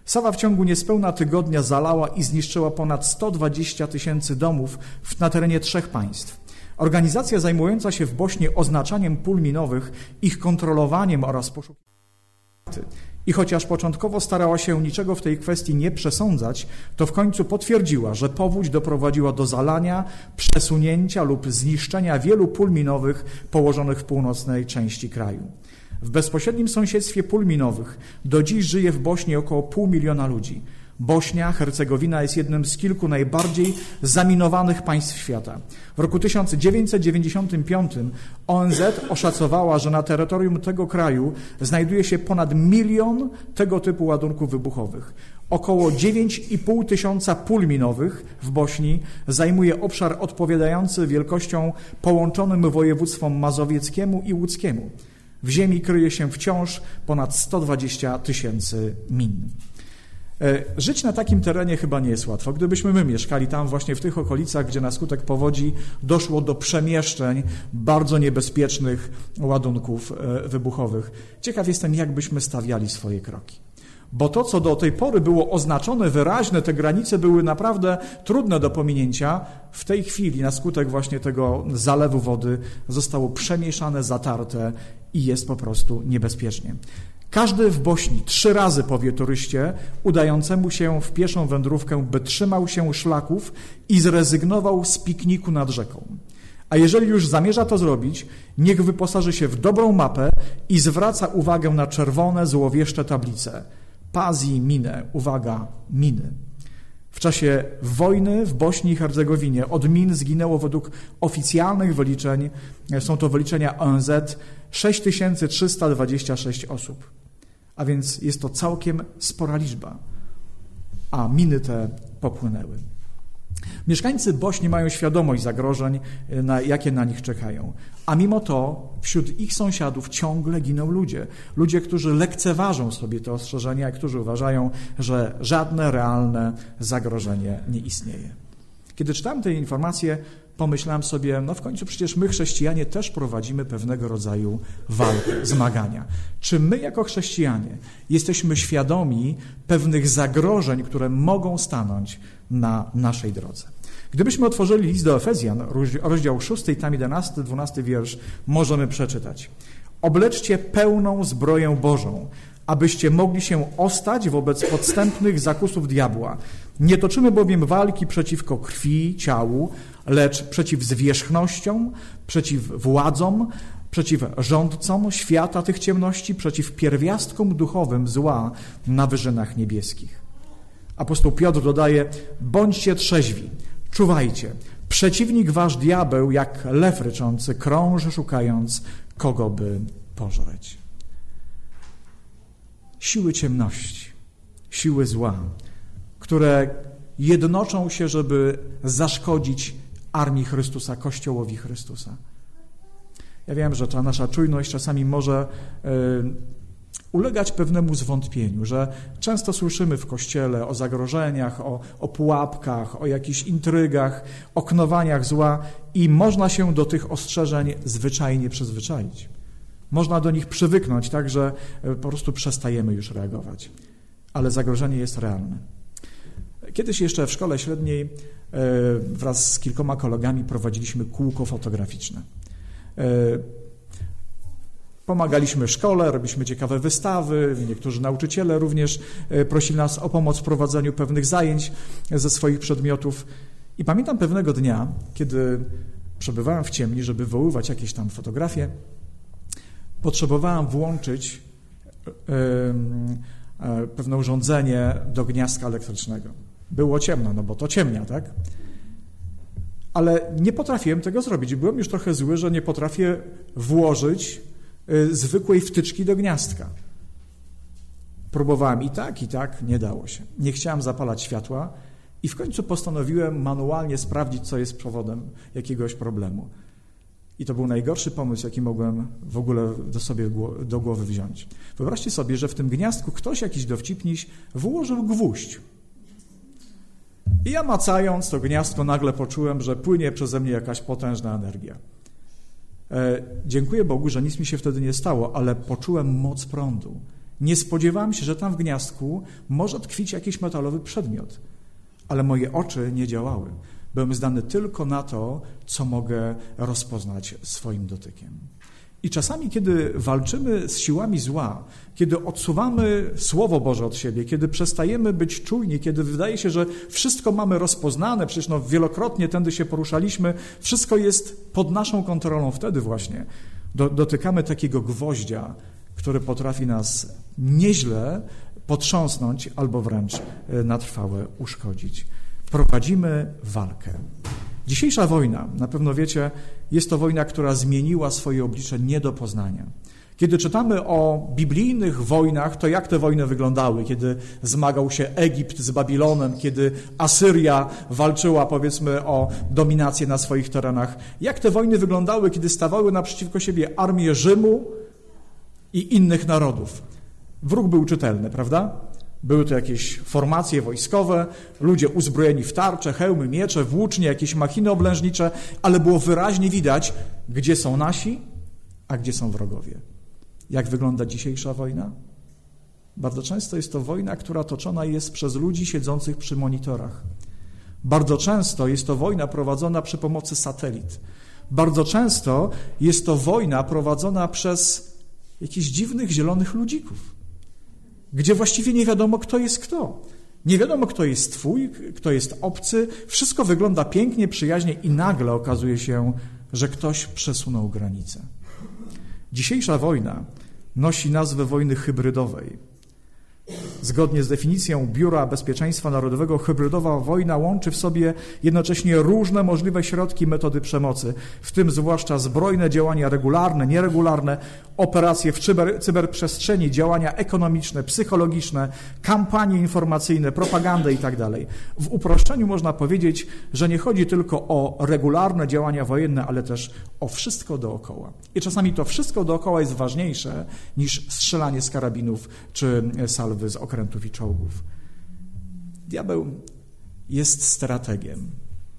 Sawa w ciągu niespełna tygodnia zalała i zniszczyła ponad 120 000 domów na terenie 3 państw. Organizacja zajmująca się w Bośni oznaczaniem pól minowych, ich kontrolowaniem oraz poszukiwaniem. I chociaż początkowo starała się niczego w tej kwestii nie przesądzać, to w końcu potwierdziła, że powódź doprowadziła do zalania, przesunięcia lub zniszczenia wielu pól minowych położonych w północnej części kraju. W bezpośrednim sąsiedztwie pól minowych do dziś żyje w Bośni około 500 000 ludzi. Bośnia, Hercegowina jest jednym z kilku najbardziej zaminowanych państw świata. W roku 1995 ONZ oszacowała, że na terytorium tego kraju znajduje się ponad 1 milion tego typu ładunków wybuchowych. Około 9,5 tysiąca pól minowych w Bośni zajmuje obszar odpowiadający wielkością połączonym województwom mazowieckiemu i łódzkiemu. W ziemi kryje się wciąż ponad 120 000 min. Żyć na takim terenie chyba nie jest łatwo. Gdybyśmy my mieszkali tam właśnie w tych okolicach, gdzie na skutek powodzi doszło do przemieszczeń bardzo niebezpiecznych ładunków wybuchowych. Ciekaw jestem, jak byśmy stawiali swoje kroki. Bo to, co do tej pory było oznaczone wyraźne, te granice były naprawdę trudne do pominięcia, w tej chwili na skutek właśnie tego zalewu wody zostało przemieszane, zatarte i jest po prostu niebezpiecznie. Każdy w Bośni 3 razy powie turyście udającemu się w pieszą wędrówkę, by trzymał się szlaków i zrezygnował z pikniku nad rzeką. A jeżeli już zamierza to zrobić, niech wyposaży się w dobrą mapę i zwraca uwagę na czerwone, złowieszcze tablice. Pazzi mine, uwaga, miny. W czasie wojny w Bośni i Hercegowinie od min zginęło według oficjalnych wyliczeń, są to wyliczenia ONZ, 6326 osób. A więc jest to całkiem spora liczba. A miny te popłynęły. Mieszkańcy Bośni mają świadomość zagrożeń, jakie na nich czekają. A mimo to wśród ich sąsiadów ciągle giną ludzie. Ludzie, którzy lekceważą sobie te ostrzeżenia i którzy uważają, że żadne realne zagrożenie nie istnieje. Kiedy czytałem te informacje, pomyślałem sobie, no w końcu przecież my chrześcijanie też prowadzimy pewnego rodzaju walkę, zmagania. Czy my jako chrześcijanie jesteśmy świadomi pewnych zagrożeń, które mogą stanąć na naszej drodze? Gdybyśmy otworzyli list do Efezjan, rozdział 6, tam 11, 12 wiersz, możemy przeczytać. Obleczcie pełną zbroję Bożą, abyście mogli się ostać wobec podstępnych zakusów diabła. Nie toczymy bowiem walki przeciwko krwi, ciału, lecz przeciw zwierzchnościom, przeciw władzom, przeciw rządcom świata tych ciemności, przeciw pierwiastkom duchowym zła na wyżynach niebieskich. Apostoł Piotr dodaje, bądźcie trzeźwi, czuwajcie. Przeciwnik wasz diabeł, jak lew ryczący, krąży szukając, kogo by pożreć. Siły ciemności, siły zła, które jednoczą się, żeby zaszkodzić armii Chrystusa, Kościołowi Chrystusa. Ja wiem, że ta nasza czujność czasami może ulegać pewnemu zwątpieniu, że często słyszymy w Kościele o zagrożeniach, o pułapkach, o jakichś intrygach, o knowaniach zła i można się do tych ostrzeżeń zwyczajnie przyzwyczaić. Można do nich przywyknąć, tak, że po prostu przestajemy już reagować. Ale zagrożenie jest realne. Kiedyś jeszcze w szkole średniej wraz z kilkoma kolegami prowadziliśmy kółko fotograficzne. Pomagaliśmy szkole, robiliśmy ciekawe wystawy, niektórzy nauczyciele również prosili nas o pomoc w prowadzeniu pewnych zajęć ze swoich przedmiotów. I pamiętam pewnego dnia, kiedy przebywałem w ciemni, żeby wywoływać jakieś tam fotografie, potrzebowałem włączyć pewne urządzenie do gniazdka elektrycznego. Było ciemno, no bo to ciemnia, tak? Ale nie potrafiłem tego zrobić. Byłem już trochę zły, że nie potrafię włożyć zwykłej wtyczki do gniazdka. Próbowałem i tak, nie dało się. Nie chciałem zapalać światła i w końcu postanowiłem manualnie sprawdzić, co jest przewodem jakiegoś problemu. I to był najgorszy pomysł, jaki mogłem w ogóle do głowy wziąć. Wyobraźcie sobie, że w tym gniazdku ktoś, jakiś dowcipniś, włożył gwóźdź. I ja macając to gniazdko nagle poczułem, że płynie przeze mnie jakaś potężna energia. Dziękuję Bogu, że nic mi się wtedy nie stało, ale poczułem moc prądu. Nie spodziewałem się, że tam w gniazdku może tkwić jakiś metalowy przedmiot, ale moje oczy nie działały. Byłem zdany tylko na to, co mogę rozpoznać swoim dotykiem. I czasami, kiedy walczymy z siłami zła, kiedy odsuwamy Słowo Boże od siebie, kiedy przestajemy być czujni, kiedy wydaje się, że wszystko mamy rozpoznane, przecież wielokrotnie tędy się poruszaliśmy, wszystko jest pod naszą kontrolą, wtedy właśnie dotykamy takiego gwoździa, który potrafi nas nieźle potrząsnąć albo wręcz na trwałe uszkodzić. Prowadzimy walkę. Dzisiejsza wojna, na pewno wiecie, jest to wojna, która zmieniła swoje oblicze nie do poznania. Kiedy czytamy o biblijnych wojnach, to jak te wojny wyglądały? Kiedy zmagał się Egipt z Babilonem, kiedy Asyria walczyła, powiedzmy, o dominację na swoich terenach. Jak te wojny wyglądały, kiedy stawały naprzeciwko siebie armie Rzymu i innych narodów? Wróg był czytelny, prawda? Były to jakieś formacje wojskowe, ludzie uzbrojeni w tarcze, hełmy, miecze, włócznie, jakieś machiny oblężnicze, ale było wyraźnie widać, gdzie są nasi, a gdzie są wrogowie. Jak wygląda dzisiejsza wojna? Bardzo często jest to wojna, która toczona jest przez ludzi siedzących przy monitorach. Bardzo często jest to wojna prowadzona przy pomocy satelit. Bardzo często jest to wojna prowadzona przez jakichś dziwnych, zielonych ludzików, gdzie właściwie nie wiadomo, kto jest kto. Nie wiadomo, kto jest twój, kto jest obcy. Wszystko wygląda pięknie, przyjaźnie i nagle okazuje się, że ktoś przesunął granicę. Dzisiejsza wojna nosi nazwę wojny hybrydowej. Zgodnie z definicją Biura Bezpieczeństwa Narodowego, hybrydowa wojna łączy w sobie jednocześnie różne możliwe środki i metody przemocy, w tym zwłaszcza zbrojne działania regularne, nieregularne, operacje w cyberprzestrzeni, działania ekonomiczne, psychologiczne, kampanie informacyjne, propagandę itd. W uproszczeniu można powiedzieć, że nie chodzi tylko o regularne działania wojenne, ale też o wszystko dookoła. I czasami to wszystko dookoła jest ważniejsze niż strzelanie z karabinów czy salwy z okrętów i czołgów. Diabeł jest strategiem.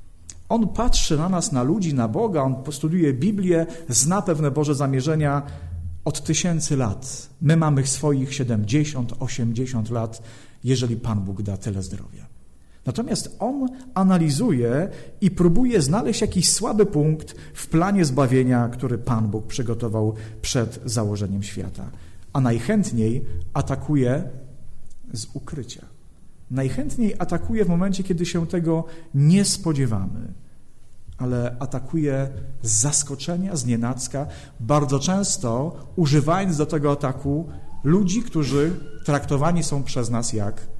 On patrzy na nas, na ludzi, na Boga, on studiuje Biblię, zna pewne Boże zamierzenia od 1000 lat. My mamy swoich 70, 80 lat, jeżeli Pan Bóg da tyle zdrowia. Natomiast on analizuje i próbuje znaleźć jakiś słaby punkt w planie zbawienia, który Pan Bóg przygotował przed założeniem świata. A najchętniej atakuje z ukrycia. Najchętniej atakuje w momencie, kiedy się tego nie spodziewamy, ale atakuje z zaskoczenia, znienacka, bardzo często używając do tego ataku ludzi, którzy traktowani są przez nas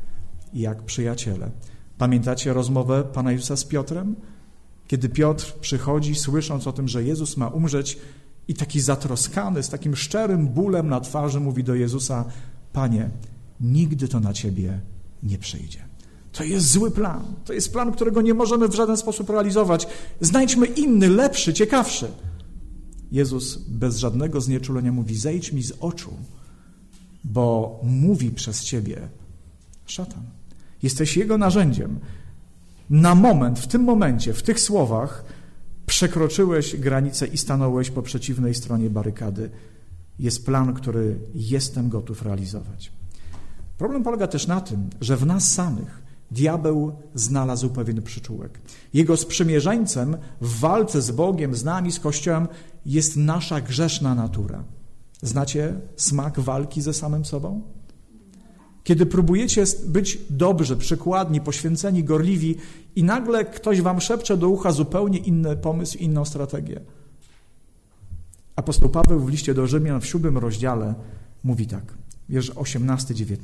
jak przyjaciele. Pamiętacie rozmowę Pana Jezusa z Piotrem? Kiedy Piotr przychodzi, słysząc o tym, że Jezus ma umrzeć, i taki zatroskany, z takim szczerym bólem na twarzy mówi do Jezusa: Panie, nigdy to na Ciebie nie przyjdzie. To jest zły plan. To jest plan, którego nie możemy w żaden sposób realizować. Znajdźmy inny, lepszy, ciekawszy. Jezus bez żadnego znieczulenia mówi: zejdź mi z oczu, bo mówi przez Ciebie szatan. Jesteś Jego narzędziem. Na moment, w tym momencie, w tych słowach przekroczyłeś granicę i stanąłeś po przeciwnej stronie barykady. Jest plan, który jestem gotów realizować. Problem polega też na tym, że w nas samych diabeł znalazł pewien przyczółek. Jego sprzymierzeńcem w walce z Bogiem, z nami, z Kościołem jest nasza grzeszna natura. Znacie smak walki ze samym sobą? Kiedy próbujecie być dobrzy, przykładni, poświęceni, gorliwi i nagle ktoś wam szepcze do ucha zupełnie inny pomysł, inną strategię. Apostoł Paweł w liście do Rzymian w 7 rozdziale mówi tak, wiersz 18-19.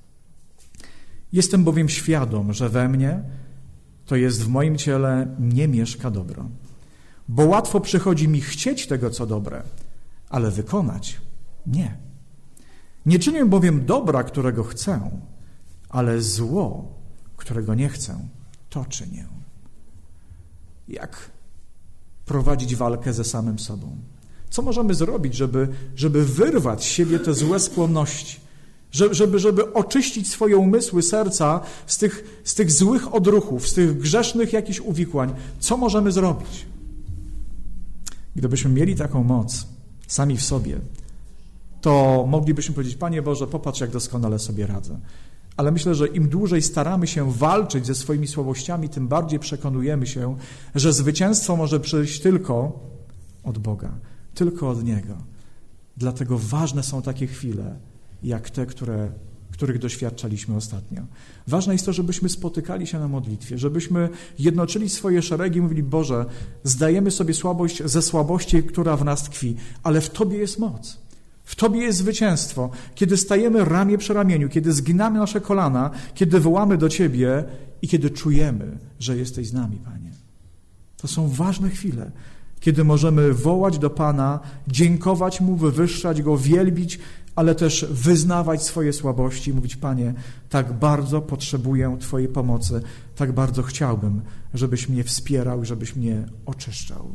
Jestem bowiem świadom, że we mnie, to jest w moim ciele, nie mieszka dobro. Bo łatwo przychodzi mi chcieć tego, co dobre, ale wykonać nie. Nie czynię bowiem dobra, którego chcę, ale zło, którego nie chcę, to czynię. Jak prowadzić walkę ze samym sobą? Co możemy zrobić, żeby wyrwać z siebie te złe skłonności? Żeby oczyścić swoje umysły, serca z tych złych odruchów, z tych grzesznych jakichś uwikłań? Co możemy zrobić? Gdybyśmy mieli taką moc sami w sobie, to moglibyśmy powiedzieć: Panie Boże, popatrz, jak doskonale sobie radzę. Ale myślę, że im dłużej staramy się walczyć ze swoimi słabościami, tym bardziej przekonujemy się, że zwycięstwo może przyjść tylko od Boga, tylko od Niego. Dlatego ważne są takie chwile, jak te, których doświadczaliśmy ostatnio. Ważne jest to, żebyśmy spotykali się na modlitwie, żebyśmy jednoczyli swoje szeregi i mówili: Boże, zdajemy sobie słabość ze słabości, która w nas tkwi, ale w Tobie jest moc. W Tobie jest zwycięstwo. Kiedy stajemy ramię przy ramieniu, kiedy zginamy nasze kolana, kiedy wołamy do Ciebie i kiedy czujemy, że jesteś z nami, Panie. To są ważne chwile, kiedy możemy wołać do Pana, dziękować Mu, wywyższać Go, wielbić, ale też wyznawać swoje słabości i mówić: Panie, tak bardzo potrzebuję Twojej pomocy, tak bardzo chciałbym, żebyś mnie wspierał i żebyś mnie oczyszczał.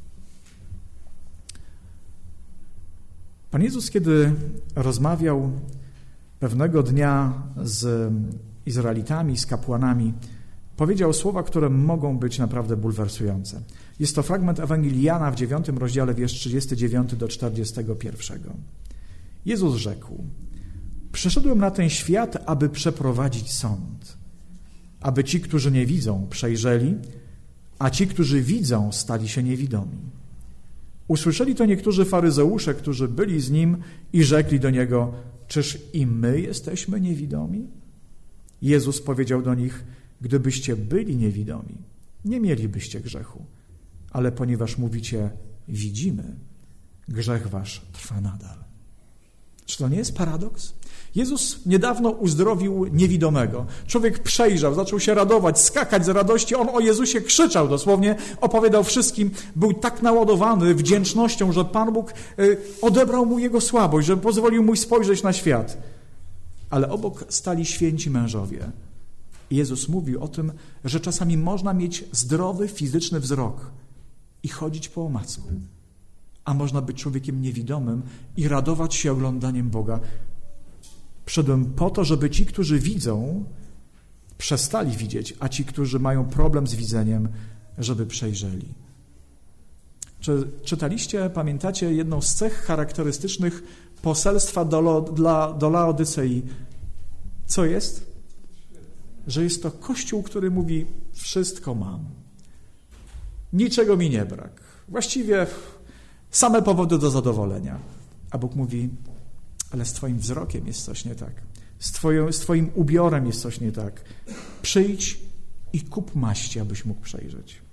Pan Jezus, kiedy rozmawiał pewnego dnia z Izraelitami, z kapłanami, powiedział słowa, które mogą być naprawdę bulwersujące. Jest to fragment Ewangelii Jana w 9 rozdziale, wiersz 39 do 41. Jezus rzekł: Przyszedłem na ten świat, aby przeprowadzić sąd, aby ci, którzy nie widzą, przejrzeli, a ci, którzy widzą, stali się niewidomi. Usłyszeli to niektórzy faryzeusze, którzy byli z Nim i rzekli do Niego: Czyż i my jesteśmy niewidomi? Jezus powiedział do nich: Gdybyście byli niewidomi, nie mielibyście grzechu, ale ponieważ mówicie: widzimy, grzech wasz trwa nadal. Czy to nie jest paradoks? Jezus niedawno uzdrowił niewidomego. Człowiek przejrzał, zaczął się radować, skakać z radości. On o Jezusie krzyczał dosłownie, opowiadał wszystkim. Był tak naładowany wdzięcznością, że Pan Bóg odebrał mu jego słabość, że pozwolił mu spojrzeć na świat. Ale obok stali święci mężowie. Jezus mówił o tym, że czasami można mieć zdrowy, fizyczny wzrok i chodzić po omacku, a można być człowiekiem niewidomym i radować się oglądaniem Boga. Przyszedłem po to, żeby ci, którzy widzą, przestali widzieć, a ci, którzy mają problem z widzeniem, żeby przejrzeli. Czytaliście, pamiętacie, jedną z cech charakterystycznych poselstwa do Laodycei? Co jest? Że jest to Kościół, który mówi: wszystko mam. Niczego mi nie brak. Właściwie same powody do zadowolenia. A Bóg mówi: ale z Twoim wzrokiem jest coś nie tak. Z Twoim ubiorem jest coś nie tak. Przyjdź i kup maści, abyś mógł przejrzeć.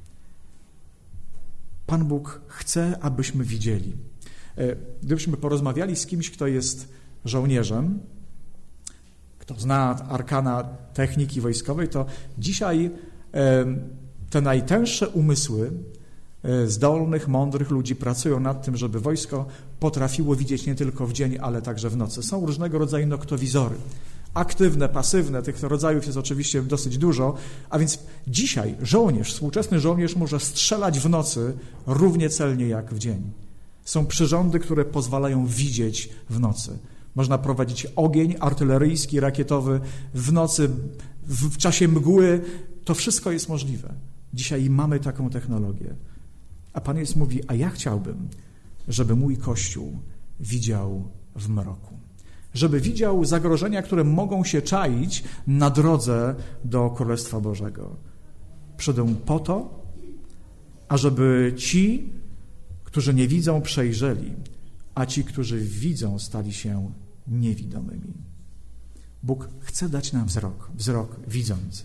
Pan Bóg chce, abyśmy widzieli. Gdybyśmy porozmawiali z kimś, kto jest żołnierzem, kto zna arkana techniki wojskowej, to dzisiaj te najtęższe umysły zdolnych, mądrych ludzi pracują nad tym, żeby wojsko potrafiło widzieć nie tylko w dzień, ale także w nocy. Są różnego rodzaju noktowizory. Aktywne, pasywne, tych rodzajów jest oczywiście dosyć dużo, a więc dzisiaj współczesny żołnierz może strzelać w nocy równie celnie jak w dzień. Są przyrządy, które pozwalają widzieć w nocy. Można prowadzić ogień artyleryjski, rakietowy w nocy, w czasie mgły. To wszystko jest możliwe. Dzisiaj mamy taką technologię. A Pan Jezus mówi: a ja chciałbym, żeby mój Kościół widział w mroku. Żeby widział zagrożenia, które mogą się czaić na drodze do Królestwa Bożego. Przyszedłem po to, ażeby ci, którzy nie widzą, przejrzeli, a ci, którzy widzą, stali się niewidomymi. Bóg chce dać nam wzrok widzący.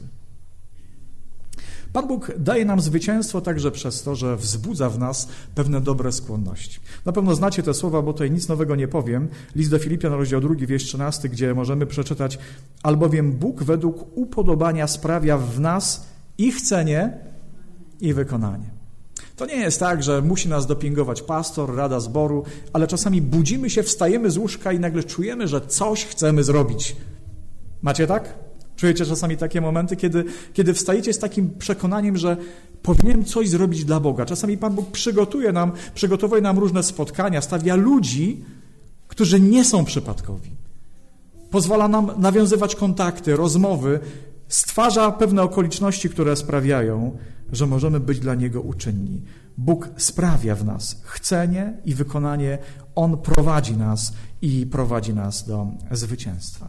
Pan Bóg daje nam zwycięstwo także przez to, że wzbudza w nas pewne dobre skłonności. Na pewno znacie te słowa, bo tutaj nic nowego nie powiem. List do Filipian, rozdział 2, wiersz 13, gdzie możemy przeczytać: albowiem Bóg według upodobania sprawia w nas i chcenie, i wykonanie. To nie jest tak, że musi nas dopingować pastor, rada zboru, ale czasami budzimy się, wstajemy z łóżka i nagle czujemy, że coś chcemy zrobić. Macie tak? Czujecie czasami takie momenty, kiedy wstajecie z takim przekonaniem, że powinienem coś zrobić dla Boga. Czasami Pan Bóg przygotowuje nam różne spotkania, stawia ludzi, którzy nie są przypadkowi. Pozwala nam nawiązywać kontakty, rozmowy, stwarza pewne okoliczności, które sprawiają, że możemy być dla Niego uczynni. Bóg sprawia w nas chcenie i wykonanie. On prowadzi nas i prowadzi nas do zwycięstwa.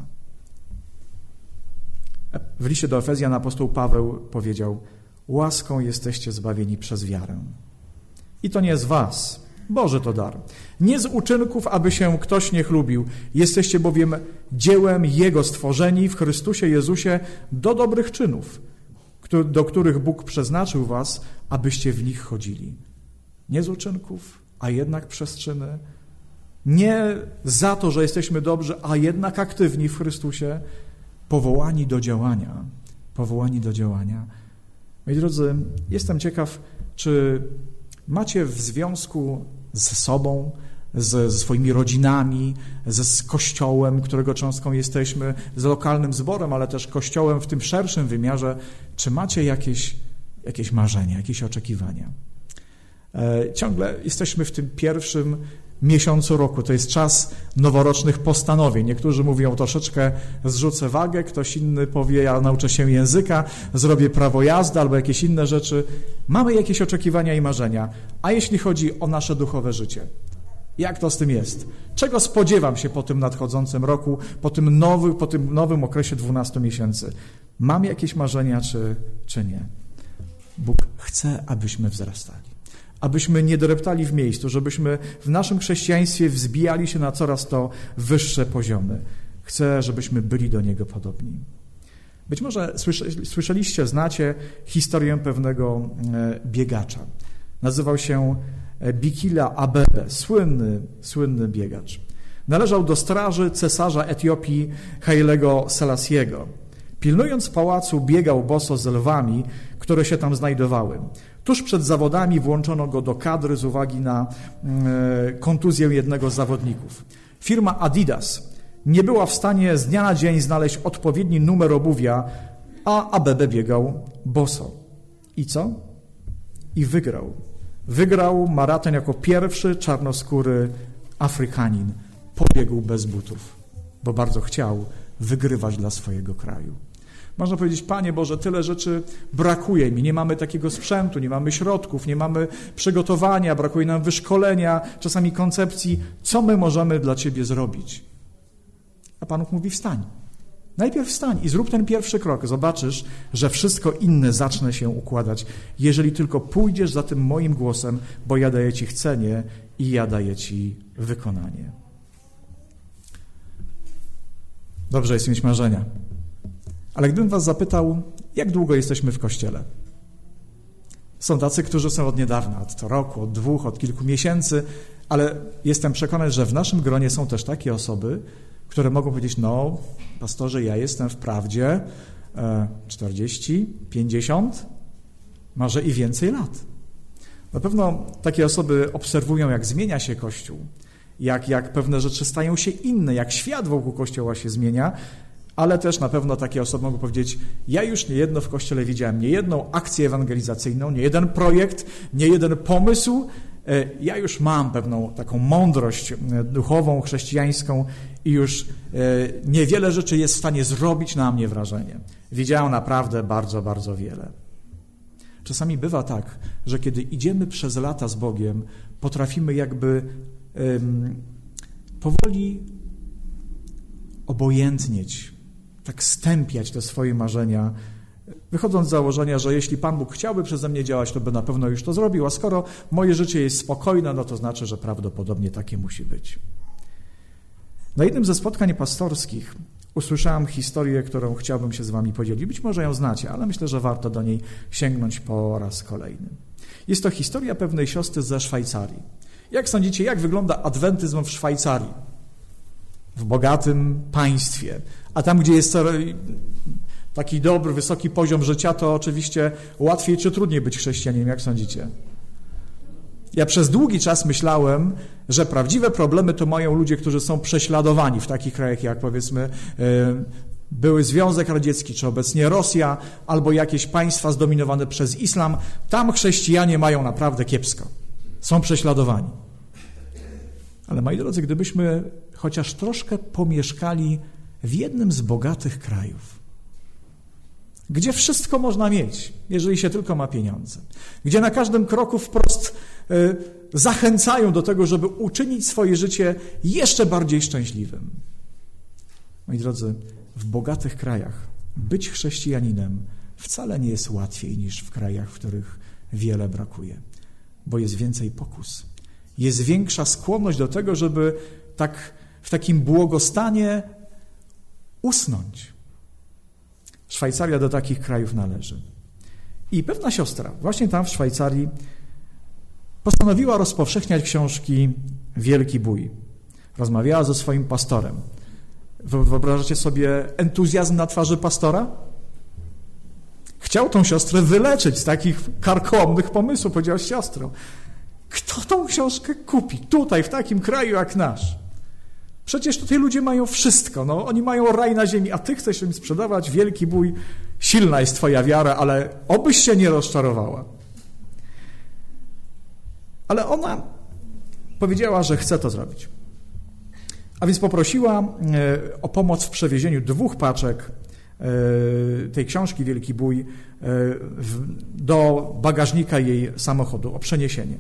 W liście do Efezjan apostoł Paweł powiedział: łaską jesteście zbawieni przez wiarę. I to nie z was, Boży to dar. Nie z uczynków, aby się ktoś nie chlubił. Jesteście bowiem dziełem Jego stworzeni w Chrystusie Jezusie do dobrych czynów, do których Bóg przeznaczył was, abyście w nich chodzili. Nie z uczynków, a jednak przez czyny. Nie za to, że jesteśmy dobrzy, a jednak aktywni w Chrystusie, powołani do działania. Powołani do działania. Moi drodzy, jestem ciekaw, czy macie w związku ze sobą, ze swoimi rodzinami, z Kościołem, którego cząstką jesteśmy, z lokalnym zborem, ale też Kościołem w tym szerszym wymiarze, czy macie jakieś marzenia, jakieś oczekiwania? Ciągle jesteśmy w tym pierwszym miesiącu roku. To jest czas noworocznych postanowień. Niektórzy mówią, troszeczkę zrzucę wagę, ktoś inny powie, ja nauczę się języka, zrobię prawo jazdy albo jakieś inne rzeczy. Mamy jakieś oczekiwania i marzenia. A jeśli chodzi o nasze duchowe życie? Jak to z tym jest? Czego spodziewam się po tym nadchodzącym roku, po tym nowym okresie 12 miesięcy? Mam jakieś marzenia, czy nie? Bóg chce, abyśmy wzrastali. Abyśmy nie dreptali w miejscu, żebyśmy w naszym chrześcijaństwie wzbijali się na coraz to wyższe poziomy. Chce, żebyśmy byli do Niego podobni. Być może słyszeliście, znacie historię pewnego biegacza. Nazywał się Bikila Abebe, słynny biegacz. Należał do straży cesarza Etiopii Hailego Selasiego. Pilnując pałacu, biegał boso z lwami, które się tam znajdowały. Tuż przed zawodami włączono go do kadry z uwagi na kontuzję jednego z zawodników. Firma Adidas nie była w stanie z dnia na dzień znaleźć odpowiedni numer obuwia, a Abebe biegał boso. I co? I wygrał. Wygrał maraton jako pierwszy czarnoskóry Afrykanin. Pobiegł bez butów, bo bardzo chciał wygrywać dla swojego kraju. Można powiedzieć, Panie Boże, tyle rzeczy brakuje mi, nie mamy takiego sprzętu, nie mamy środków, nie mamy przygotowania, brakuje nam wyszkolenia, czasami koncepcji, co my możemy dla Ciebie zrobić. A Pan Bóg mówi, wstań. Najpierw wstań i zrób ten pierwszy krok. Zobaczysz, że wszystko inne zacznie się układać, jeżeli tylko pójdziesz za tym moim głosem, bo ja daję Ci chcenie i ja daję Ci wykonanie. Dobrze jest mieć marzenia. Ale gdybym was zapytał, jak długo jesteśmy w Kościele? Są tacy, którzy są od niedawna, od roku, od 2, od kilku miesięcy, ale jestem przekonany, że w naszym gronie są też takie osoby, które mogą powiedzieć, no, pastorze, ja jestem wprawdzie 40, 50, może i więcej lat. Na pewno takie osoby obserwują, jak zmienia się Kościół, jak pewne rzeczy stają się inne, jak świat wokół Kościoła się zmienia, ale też na pewno takie osoby mogą powiedzieć, ja już niejedno w Kościele widziałem, niejedną akcję ewangelizacyjną, niejeden projekt, niejeden pomysł, ja już mam pewną taką mądrość duchową, chrześcijańską i już niewiele rzeczy jest w stanie zrobić na mnie wrażenie. Widziałem naprawdę bardzo, bardzo wiele. Czasami bywa tak, że kiedy idziemy przez lata z Bogiem, potrafimy jakby powoli obojętnieć, tak stępiać te swoje marzenia, wychodząc z założenia, że jeśli Pan Bóg chciałby przeze mnie działać, to by na pewno już to zrobił, a skoro moje życie jest spokojne, no to znaczy, że prawdopodobnie takie musi być. Na jednym ze spotkań pastorskich usłyszałem historię, którą chciałbym się z wami podzielić. Być może ją znacie, ale myślę, że warto do niej sięgnąć po raz kolejny. Jest to historia pewnej siostry ze Szwajcarii. Jak sądzicie, jak wygląda adwentyzm w Szwajcarii? W bogatym państwie. A tam, gdzie jest taki dobry, wysoki poziom życia, to oczywiście łatwiej czy trudniej być chrześcijaninem, jak sądzicie? Ja przez długi czas myślałem, że prawdziwe problemy to mają ludzie, którzy są prześladowani w takich krajach jak powiedzmy były Związek Radziecki, czy obecnie Rosja, albo jakieś państwa zdominowane przez islam. Tam chrześcijanie mają naprawdę kiepsko. Są prześladowani. Ale moi drodzy, gdybyśmy chociaż troszkę pomieszkali w jednym z bogatych krajów, gdzie wszystko można mieć, jeżeli się tylko ma pieniądze, gdzie na każdym kroku wprost zachęcają do tego, żeby uczynić swoje życie jeszcze bardziej szczęśliwym. Moi drodzy, w bogatych krajach być chrześcijaninem wcale nie jest łatwiej niż w krajach, w których wiele brakuje, bo jest więcej pokus. Jest większa skłonność do tego, żeby w takim błogostanie usnąć. Szwajcaria do takich krajów należy. I pewna siostra właśnie tam w Szwajcarii postanowiła rozpowszechniać książki Wielki Bój. Rozmawiała ze swoim pastorem. Wyobrażacie sobie entuzjazm na twarzy pastora? Chciał tą siostrę wyleczyć z takich karkołomnych pomysłów. Powiedział: siostro, kto tą książkę kupi tutaj, w takim kraju jak nasz? Przecież tutaj ludzie mają wszystko, no, oni mają raj na ziemi, a ty chcesz im sprzedawać Wielki Bój. Silna jest twoja wiara, ale obyś się nie rozczarowała. Ale ona powiedziała, że chce to zrobić. A więc poprosiła o pomoc w przewiezieniu 2 paczek tej książki Wielki Bój do bagażnika jej samochodu, o przeniesienie.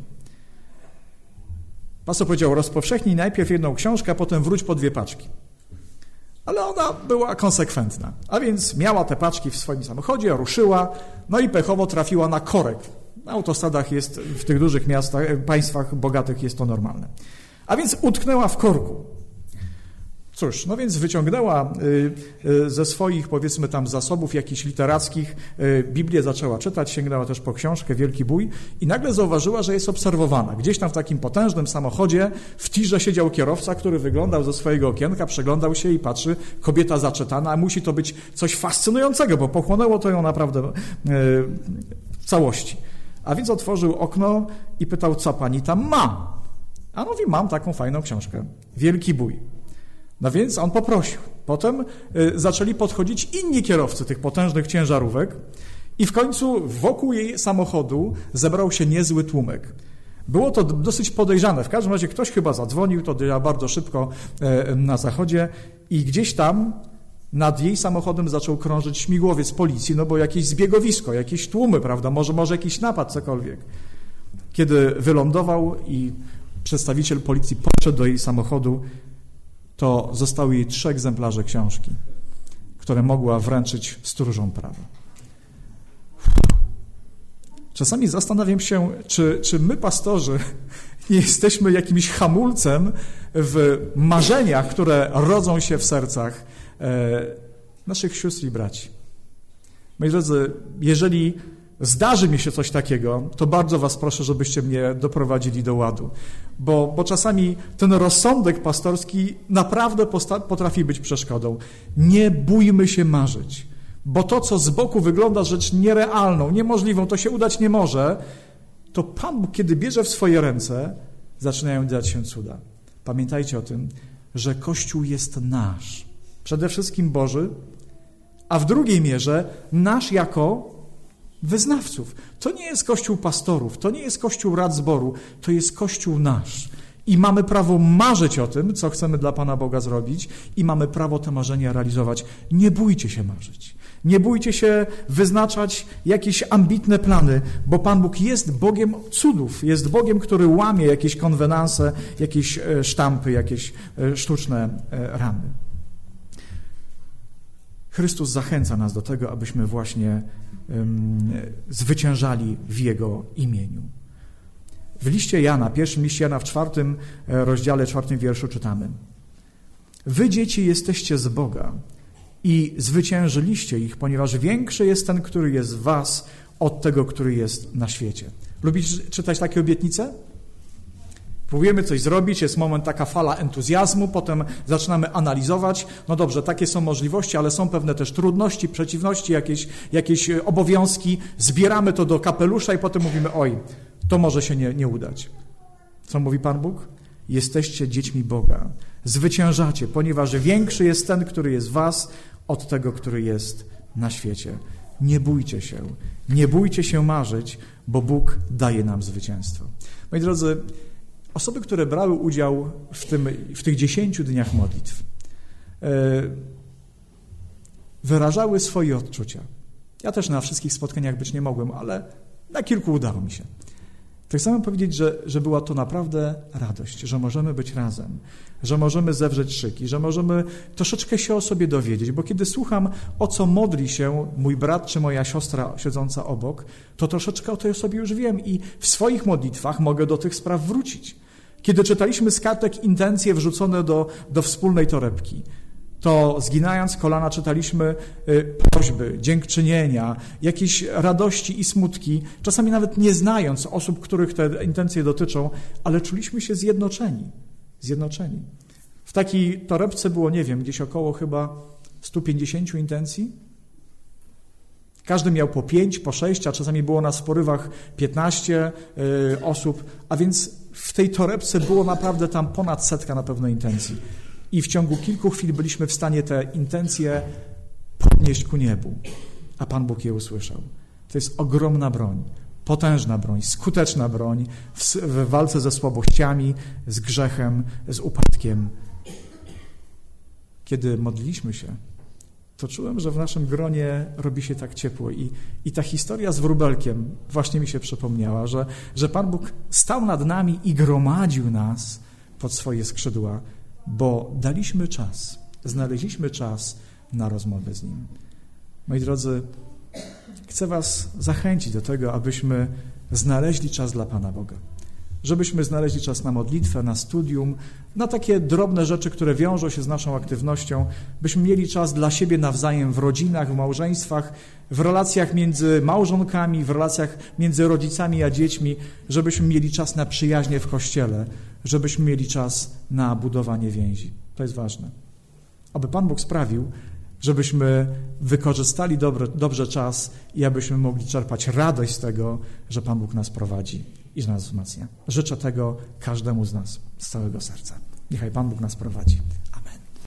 Pastor powiedział: rozpowszechnij najpierw 1 książkę, a potem wróć po 2 paczki. Ale ona była konsekwentna, a więc miała te paczki w swoim samochodzie, ruszyła, no i pechowo trafiła na korek. Na autostradach jest, w tych dużych miastach, państwach bogatych jest to normalne. A więc utknęła w korku. Cóż, no więc wyciągnęła ze swoich, powiedzmy tam, zasobów jakichś literackich Biblię, zaczęła czytać, sięgnęła też po książkę Wielki Bój i nagle zauważyła, że jest obserwowana. Gdzieś tam w takim potężnym samochodzie w tirze siedział kierowca, który wyglądał ze swojego okienka, przeglądał się i patrzy, kobieta zaczytana, a musi to być coś fascynującego, bo pochłonęło to ją naprawdę w całości. A więc otworzył okno i pytał: co pani tam ma? A mówi: mam taką fajną książkę, Wielki Bój. No więc on poprosił. Potem zaczęli podchodzić inni kierowcy tych potężnych ciężarówek i w końcu wokół jej samochodu zebrał się niezły tłumek. Było to dosyć podejrzane. W każdym razie ktoś chyba zadzwonił, to działa bardzo szybko na zachodzie i gdzieś tam nad jej samochodem zaczął krążyć śmigłowiec policji, no bo jakieś zbiegowisko, jakieś tłumy, prawda, może jakiś napad, cokolwiek. Kiedy wylądował i przedstawiciel policji podszedł do jej samochodu, to zostały jej 3 egzemplarze książki, które mogła wręczyć stróżom prawa. Czasami zastanawiam się, czy my, pastorzy, nie jesteśmy jakimś hamulcem w marzeniach, które rodzą się w sercach naszych sióstr i braci. Moi drodzy, jeżeli zdarzy mi się coś takiego, to bardzo was proszę, żebyście mnie doprowadzili do ładu, bo czasami ten rozsądek pastorski naprawdę potrafi być przeszkodą. Nie bójmy się marzyć, bo to, co z boku wygląda rzecz nierealną, niemożliwą, to się udać nie może, to Pan Bóg, kiedy bierze w swoje ręce, zaczynają dziać się cuda. Pamiętajcie o tym, że Kościół jest nasz, przede wszystkim Boży, a w drugiej mierze nasz jako wyznawców. To nie jest Kościół pastorów, to nie jest Kościół rad zboru, to jest Kościół nasz. I mamy prawo marzyć o tym, co chcemy dla Pana Boga zrobić i mamy prawo te marzenia realizować. Nie bójcie się marzyć. Nie bójcie się wyznaczać jakieś ambitne plany, bo Pan Bóg jest Bogiem cudów, jest Bogiem, który łamie jakieś konwenanse, jakieś sztampy, jakieś sztuczne ramy. Chrystus zachęca nas do tego, abyśmy właśnie zwyciężali w Jego imieniu. W liście Jana, pierwszym liście Jana w 4 rozdziale, 4 wierszu czytamy: wy, dzieci, jesteście z Boga i zwyciężyliście ich, ponieważ większy jest ten, który jest w was, od tego, który jest na świecie. Lubisz czytać takie obietnice? Próbujemy coś zrobić, jest moment, taka fala entuzjazmu, potem zaczynamy analizować. No dobrze, takie są możliwości, ale są pewne też trudności, przeciwności, jakieś obowiązki. Zbieramy to do kapelusza i potem mówimy: oj, to może się nie udać. Co mówi Pan Bóg? Jesteście dziećmi Boga. Zwyciężacie, ponieważ większy jest ten, który jest w was, od tego, który jest na świecie. Nie bójcie się. Nie bójcie się marzyć, bo Bóg daje nam zwycięstwo. Moi drodzy, osoby, które brały udział w tych 10 dniach modlitw, wyrażały swoje odczucia. Ja też na wszystkich spotkaniach być nie mogłem, ale na kilku udało mi się. Tak samo powiedzieć, że była to naprawdę radość, że możemy być razem, że możemy zewrzeć szyki, że możemy troszeczkę się o sobie dowiedzieć, bo kiedy słucham, o co modli się mój brat czy moja siostra siedząca obok, to troszeczkę o tej osobie już wiem i w swoich modlitwach mogę do tych spraw wrócić. Kiedy czytaliśmy z kartek intencje wrzucone do wspólnej torebki, to zginając kolana czytaliśmy prośby, dziękczynienia, jakieś radości i smutki, czasami nawet nie znając osób, których te intencje dotyczą, ale czuliśmy się zjednoczeni. W takiej torebce było, nie wiem, gdzieś około chyba 150 intencji. Każdy miał po 5, po 6, a czasami było nas w porywach 15 osób, a więc w tej torebce było naprawdę tam ponad 100 na pewno intencji. I w ciągu kilku chwil byliśmy w stanie te intencje podnieść ku niebu, a Pan Bóg je usłyszał. To jest ogromna broń, potężna broń, skuteczna broń w walce ze słabościami, z grzechem, z upadkiem. Kiedy modliliśmy się, to czułem, że w naszym gronie robi się tak ciepło i ta historia z wróbelkiem właśnie mi się przypomniała, że Pan Bóg stał nad nami i gromadził nas pod swoje skrzydła, bo daliśmy czas, znaleźliśmy czas na rozmowę z Nim. Moi drodzy, chcę was zachęcić do tego, abyśmy znaleźli czas dla Pana Boga. Żebyśmy znaleźli czas na modlitwę, na studium, na takie drobne rzeczy, które wiążą się z naszą aktywnością, byśmy mieli czas dla siebie nawzajem w rodzinach, w małżeństwach, w relacjach między małżonkami, w relacjach między rodzicami a dziećmi, żebyśmy mieli czas na przyjaźnie w Kościele, żebyśmy mieli czas na budowanie więzi. To jest ważne. Aby Pan Bóg sprawił, żebyśmy wykorzystali dobrze czas i abyśmy mogli czerpać radość z tego, że Pan Bóg nas prowadzi i że nas wzmacnia. Życzę tego każdemu z nas z całego serca. Niechaj Pan Bóg nas prowadzi.